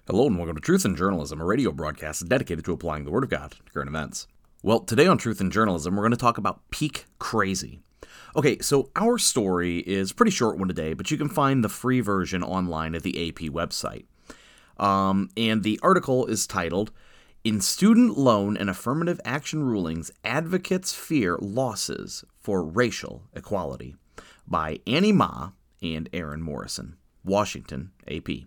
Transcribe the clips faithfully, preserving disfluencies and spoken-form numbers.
Hello and welcome to Truth in Journalism, a radio broadcast dedicated to applying the Word of God to current events. Well, today on Truth in Journalism, we're going to talk about peak crazy. Okay, so our story is a pretty short one today, but you can find the free version online at the A P website. Um, and the article is titled, In Student Loan and Affirmative Action Rulings, Advocates Fear Losses for Racial Equality, by Annie Ma and Aaron Morrison, Washington, A P.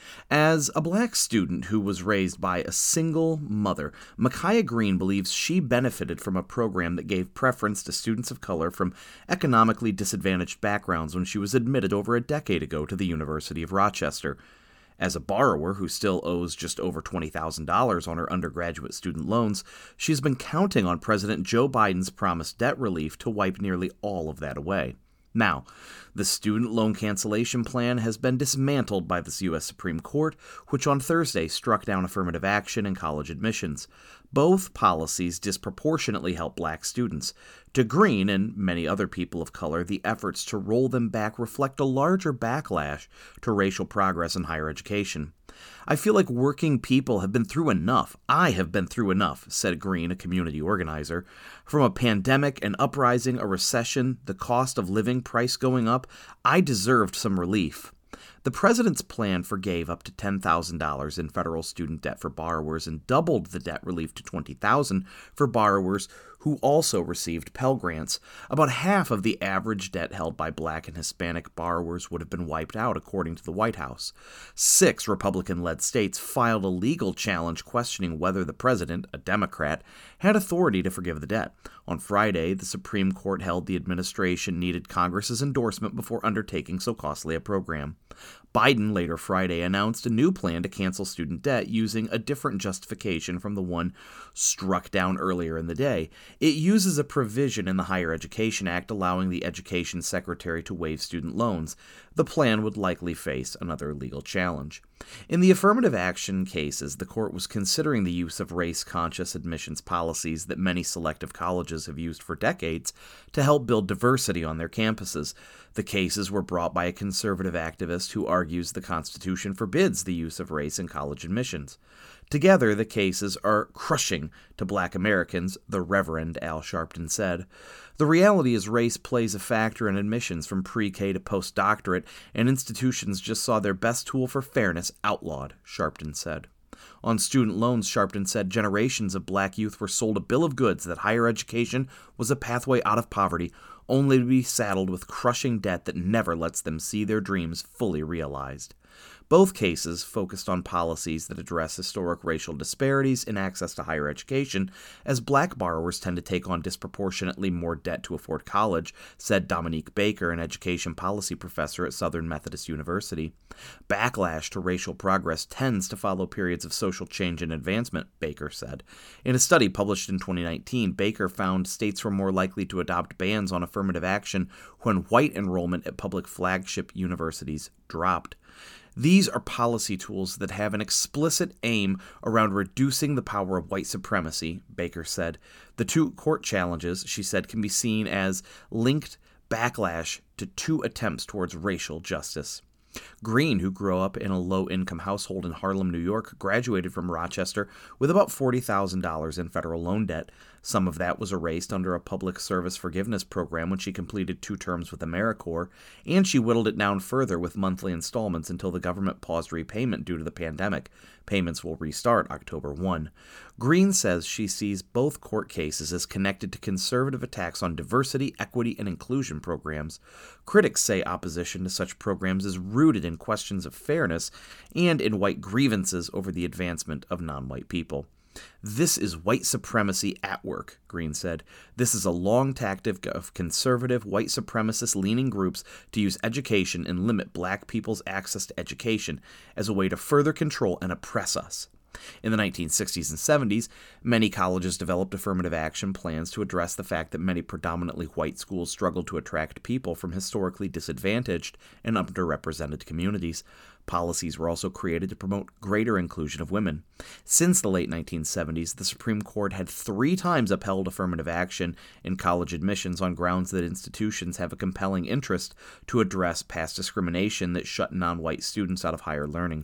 As a black student who was raised by a single mother, Micaiah Green believes she benefited from a program that gave preference to students of color from economically disadvantaged backgrounds when she was admitted over a decade ago to the University of Rochester. As a borrower who still owes just over twenty thousand dollars on her undergraduate student loans, she's been counting on President Joe Biden's promised debt relief to wipe nearly all of that away. Now, the student loan cancellation plan has been dismantled by the U S Supreme Court, which on Thursday struck down affirmative action in college admissions. Both policies disproportionately help black students. To Green and many other people of color, the efforts to roll them back reflect a larger backlash to racial progress in higher education. I feel like working people have been through enough. I have been through enough, said Green, a community organizer. From a pandemic, an uprising, a recession, the cost of living price going up, I deserved some relief. The president's plan forgave up to ten thousand dollars in federal student debt for borrowers and doubled the debt relief to twenty thousand dollars for borrowers who also received Pell Grants. About half of the average debt held by black and Hispanic borrowers would have been wiped out, according to the White House. Six Republican-led states filed a legal challenge questioning whether the president, a Democrat, had authority to forgive the debt. On Friday, the Supreme Court held the administration needed Congress's endorsement before undertaking so costly a program. Biden later Friday announced a new plan to cancel student debt using a different justification from the one struck down earlier in the day. It uses a provision in the Higher Education Act allowing the Education Secretary to waive student loans. The plan would likely face another legal challenge. In the affirmative action cases, the court was considering the use of race-conscious admissions policies that many selective colleges have used for decades to help build diversity on their campuses. The cases were brought by a conservative activist who argues the Constitution forbids the use of race in college admissions. Together, the cases are crushing to black Americans, the Reverend Al Sharpton said. The reality is race plays a factor in admissions from pre-K to postdoctorate, and institutions just saw their best tool for fairness outlawed, Sharpton said. On student loans, Sharpton said generations of black youth were sold a bill of goods that higher education was a pathway out of poverty, only to be saddled with crushing debt that never lets them see their dreams fully realized. Both cases focused on policies that address historic racial disparities in access to higher education, as black borrowers tend to take on disproportionately more debt to afford college, said Dominique Baker, an education policy professor at Southern Methodist University. Backlash to racial progress tends to follow periods of social change and advancement, Baker said. In a study published in twenty nineteen, Baker found states were more likely to adopt bans on affirmative action when white enrollment at public flagship universities dropped. These are policy tools that have an explicit aim around reducing the power of white supremacy, Baker said. The two court challenges, she said, can be seen as linked backlash to two attempts towards racial justice. Green, who grew up in a low-income household in Harlem, New York, graduated from Rochester with about forty thousand dollars in federal loan debt. Some of that was erased under a public service forgiveness program when she completed two terms with AmeriCorps, and she whittled it down further with monthly installments until the government paused repayment due to the pandemic. Payments will restart October first. Green says she sees both court cases as connected to conservative attacks on diversity, equity, and inclusion programs. Critics say opposition to such programs is rooted in questions of fairness and in white grievances over the advancement of non-white people. This is white supremacy at work, Green said. This is a long tactic of conservative, white supremacist-leaning groups to use education and limit black people's access to education as a way to further control and oppress us. In the nineteen sixties and seventies, many colleges developed affirmative action plans to address the fact that many predominantly white schools struggled to attract people from historically disadvantaged and underrepresented communities. Policies were also created to promote greater inclusion of women. Since the late nineteen seventies, the Supreme Court had three times upheld affirmative action in college admissions on grounds that institutions have a compelling interest to address past discrimination that shut non-white students out of higher learning.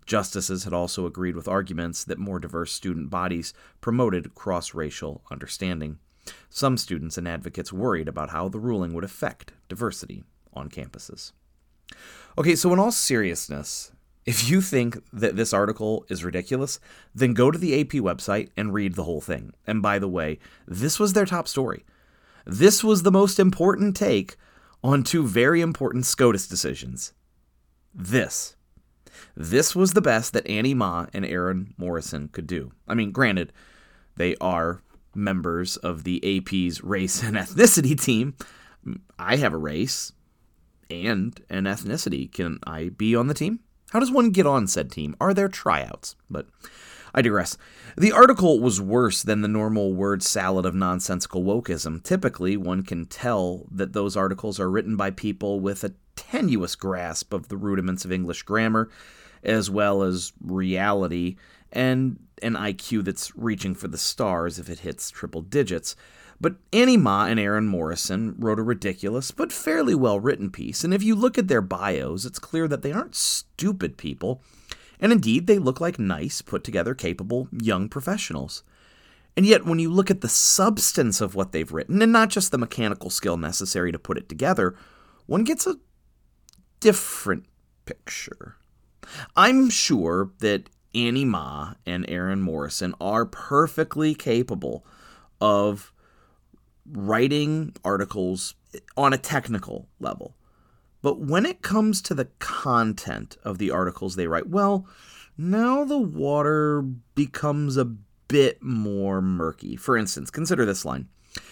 Justices had also agreed with arguments that more diverse student bodies promoted cross-racial understanding. Some students and advocates worried about how the ruling would affect diversity on campuses. Okay, so in all seriousness, if you think that this article is ridiculous, then go to the A P website and read the whole thing. And by the way, this was their top story. This was the most important take on two very important SCOTUS decisions. This. This was the best that Annie Ma and Aaron Morrison could do. I mean, granted, they are members of the A P's race and ethnicity team. I have a race and an ethnicity. Can I be on the team? How does one get on said team? Are there tryouts? But I digress. The article was worse than the normal word salad of nonsensical wokeism. Typically, one can tell that those articles are written by people with a tenuous grasp of the rudiments of English grammar, as well as reality, and an I Q that's reaching for the stars if it hits triple digits. But Annie Ma and Aaron Morrison wrote a ridiculous but fairly well-written piece, and if you look at their bios, it's clear that they aren't stupid people, and indeed they look like nice, put-together, capable young professionals. And yet, when you look at the substance of what they've written, and not just the mechanical skill necessary to put it together, one gets a different picture. I'm sure that Annie Ma and Aaron Morrison are perfectly capable of writing articles on a technical level. But when it comes to the content of the articles they write, well, now the water becomes a bit more murky. For instance, consider this line.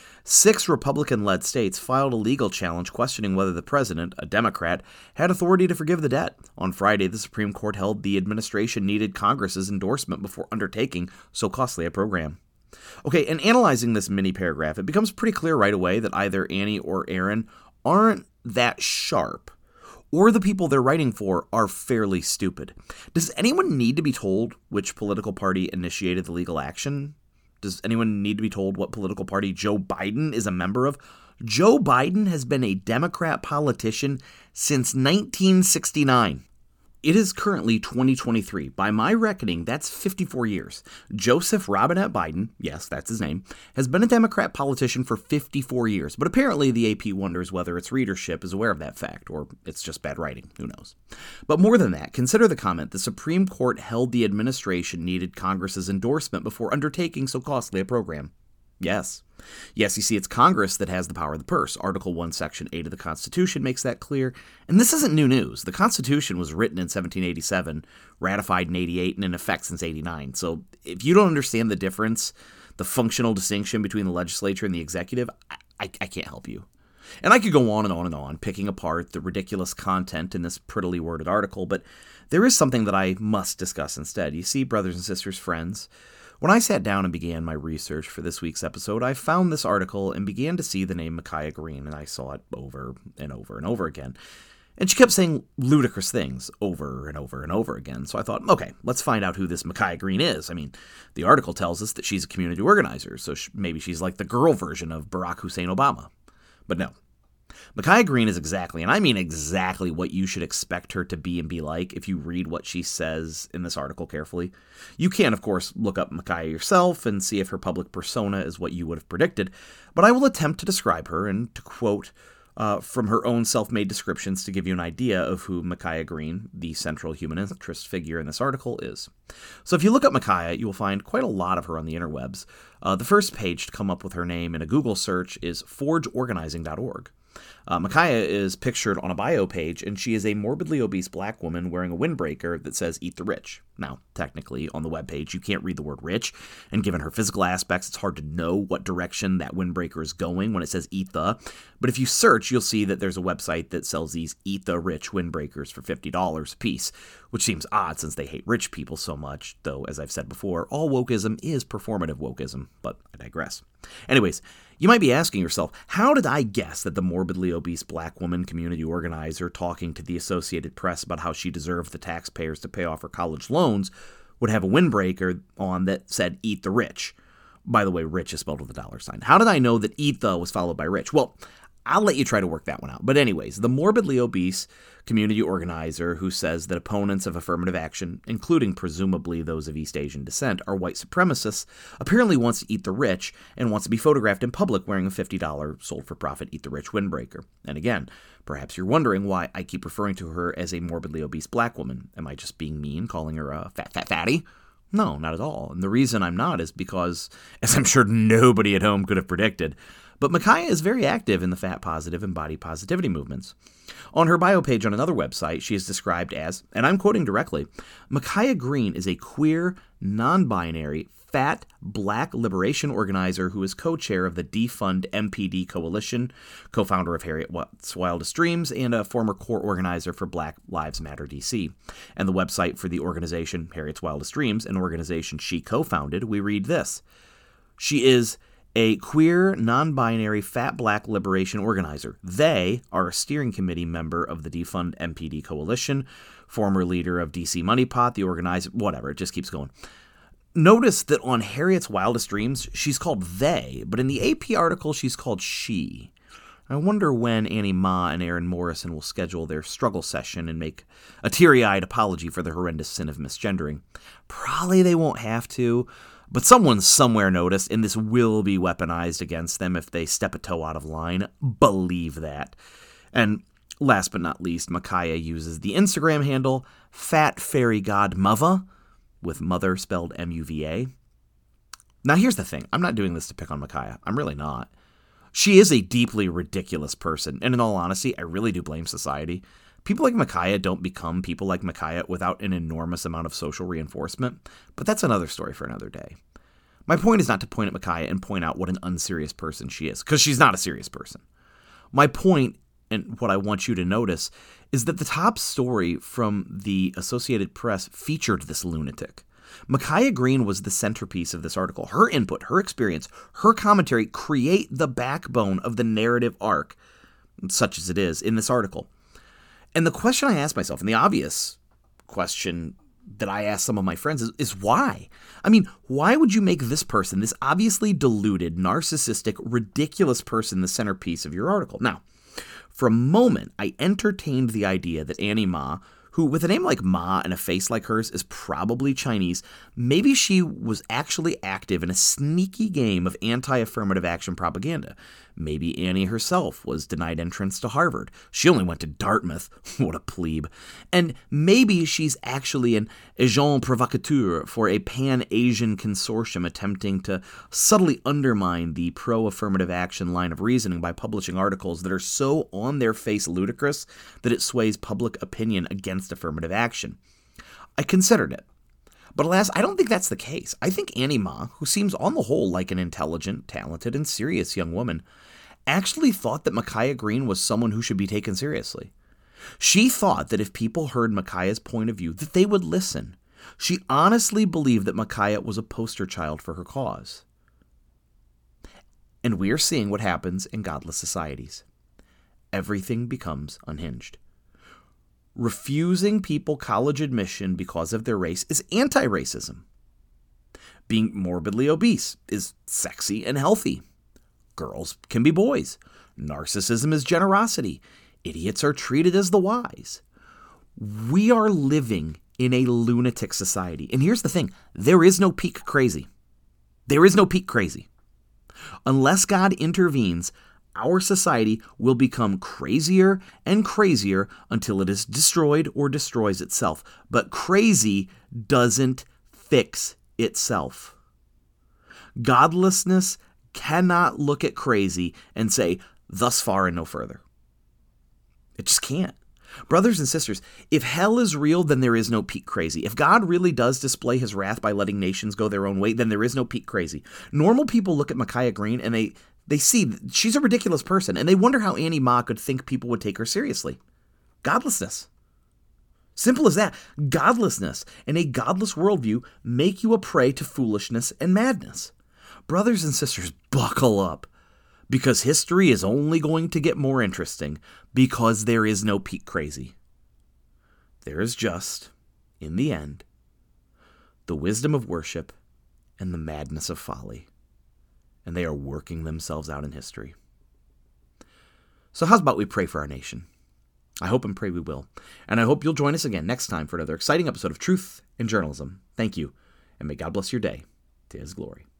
Six Republican-led states filed a legal challenge questioning whether the president, a Democrat, had authority to forgive the debt. On Friday, the Supreme Court held the administration needed Congress's endorsement before undertaking so costly a program. Okay, and analyzing this mini paragraph, it becomes pretty clear right away that either Annie or Aaron aren't that sharp, or the people they're writing for are fairly stupid. Does anyone need to be told which political party initiated the legal action? Does anyone need to be told what political party Joe Biden is a member of? Joe Biden has been a Democrat politician since nineteen sixty-nine. It is currently twenty twenty-three. By my reckoning, that's fifty-four years. Joseph Robinette Biden, yes, that's his name, has been a Democrat politician for fifty-four years. But apparently the A P wonders whether its readership is aware of that fact, or it's just bad writing. Who knows? But more than that, consider the comment, the Supreme Court held the administration needed Congress's endorsement before undertaking so costly a program. Yes. Yes, you see, it's Congress that has the power of the purse. Article one, Section eight of the Constitution makes that clear. And this isn't new news. The Constitution was written in seventeen eighty-seven, ratified in eighty-eight, and in effect since eighty-nine. So if you don't understand the difference, the functional distinction between the legislature and the executive, I, I, I can't help you. And I could go on and on and on, picking apart the ridiculous content in this prettily worded article, but there is something that I must discuss instead. You see, brothers and sisters, friends, when I sat down and began my research for this week's episode, I found this article and began to see the name Micaiah Green, and I saw it over and over and over again. And she kept saying ludicrous things over and over and over again. So I thought, okay, let's find out who this Micaiah Green is. I mean, the article tells us that she's a community organizer, so sh- maybe she's like the girl version of Barack Hussein Obama. But no. Micaiah Green is exactly, and I mean exactly, what you should expect her to be and be like if you read what she says in this article carefully. You can, of course, look up Micaiah yourself and see if her public persona is what you would have predicted, but I will attempt to describe her and to quote uh, from her own self-made descriptions to give you an idea of who Micaiah Green, the central human interest figure in this article, is. So if you look up Micaiah, you will find quite a lot of her on the interwebs. Uh, the first page to come up with her name in a Google search is forge organizing dot org. Uh, Micaiah is pictured on a bio page, and she is a morbidly obese black woman wearing a windbreaker that says, "Eat the rich." Now, technically, on the webpage, you can't read the word rich, and given her physical aspects, it's hard to know what direction that windbreaker is going when it says "Eat the." But if you search, you'll see that there's a website that sells these Eat the Rich windbreakers for fifty dollars a piece, which seems odd since they hate rich people so much, though, as I've said before, all wokeism is performative wokeism, but I digress. Anyways, you might be asking yourself, how did I guess that the morbidly obese black woman community organizer talking to the Associated Press about how she deserved the taxpayers to pay off her college loans would have a windbreaker on that said "Eat the Rich"? By the way, rich is spelled with a dollar sign. How did I know that "Eat the" was followed by rich? Well, I'll let you try to work that one out. But anyways, the morbidly obese community organizer who says that opponents of affirmative action, including presumably those of East Asian descent, are white supremacists, apparently wants to eat the rich and wants to be photographed in public wearing a fifty dollars sold-for-profit Eat the Rich windbreaker. And again, perhaps you're wondering why I keep referring to her as a morbidly obese black woman. Am I just being mean, calling her a fat, fat, fatty? No, not at all. And the reason I'm not is because, as I'm sure nobody at home could have predicted, but Micaiah is very active in the fat positive and body positivity movements. On her bio page on another website, she is described as, and I'm quoting directly, Micaiah Green is a queer, non-binary, fat, black liberation organizer who is co-chair of the Defund M P D Coalition, co-founder of Harriet's Wildest Dreams, and a former core organizer for Black Lives Matter D C. And the website for the organization Harriet's Wildest Dreams, an organization she co-founded, we read this. She is a queer, non-binary, fat black liberation organizer. They are a steering committee member of the Defund M P D Coalition, former leader of D C Money Pot, the organizer, whatever, it just keeps going. Notice that on Harriet's Wildest Dreams, she's called they, but in the A P article, she's called she. I wonder when Annie Ma and Aaron Morrison will schedule their struggle session and make a teary-eyed apology for the horrendous sin of misgendering. Probably they won't have to, but someone somewhere noticed, and this will be weaponized against them if they step a toe out of line. Believe that. And last but not least, Micaiah uses the Instagram handle Fat Fairy God Mother, with mother spelled M U V A. Now here's the thing. I'm not doing this to pick on Micaiah. I'm really not. She is a deeply ridiculous person, and in all honesty, I really do blame society. People like Micaiah don't become people like Micaiah without an enormous amount of social reinforcement, but that's another story for another day. My point is not to point at Micaiah and point out what an unserious person she is, because she's not a serious person. My point, and what I want you to notice, is that the top story from the Associated Press featured this lunatic. Micaiah Green was the centerpiece of this article. Her input, her experience, her commentary create the backbone of the narrative arc, such as it is, in this article. And the question I ask myself, and the obvious question that I ask some of my friends is, is why? I mean, why would you make this person, this obviously deluded, narcissistic, ridiculous person, the centerpiece of your article? Now, for a moment, I entertained the idea that Annie Ma, who with a name like Ma and a face like hers is probably Chinese, maybe she was actually active in a sneaky game of anti-affirmative action propaganda. Maybe Annie herself was denied entrance to Harvard. She only went to Dartmouth. What a plebe. And maybe she's actually an agent provocateur for a pan-Asian consortium attempting to subtly undermine the pro-affirmative action line of reasoning by publishing articles that are so on their face ludicrous that it sways public opinion against affirmative action. I considered it. But alas, I don't think that's the case. I think Annie Ma, who seems on the whole like an intelligent, talented, and serious young woman, actually thought that Micaiah Green was someone who should be taken seriously. She thought that if people heard Micaiah's point of view, that they would listen. She honestly believed that Micaiah was a poster child for her cause. And we are seeing what happens in godless societies. Everything becomes unhinged. Refusing people college admission because of their race is anti-racism. Being morbidly obese is sexy and healthy. Girls can be boys. Narcissism is generosity. Idiots are treated as the wise. We are living in a lunatic society. And here's the thing. There is no peak crazy. There is no peak crazy. Unless God intervenes, our society will become crazier and crazier until it is destroyed or destroys itself. But crazy doesn't fix itself. Godlessness cannot look at crazy and say, thus far and no further. It just can't. Brothers and sisters, if hell is real, then there is no peak crazy. If God really does display his wrath by letting nations go their own way, then there is no peak crazy. Normal people look at Micaiah Green and they They see she's a ridiculous person, and they wonder how Annie Ma could think people would take her seriously. Godlessness. Simple as that. Godlessness and a godless worldview make you a prey to foolishness and madness. Brothers and sisters, buckle up, because history is only going to get more interesting because there is no peak crazy. There is just, in the end, the wisdom of worship and the madness of folly. And they are working themselves out in history. So how's about we pray for our nation? I hope and pray we will. And I hope you'll join us again next time for another exciting episode of Truth in Journalism. Thank you, and may God bless your day to His glory.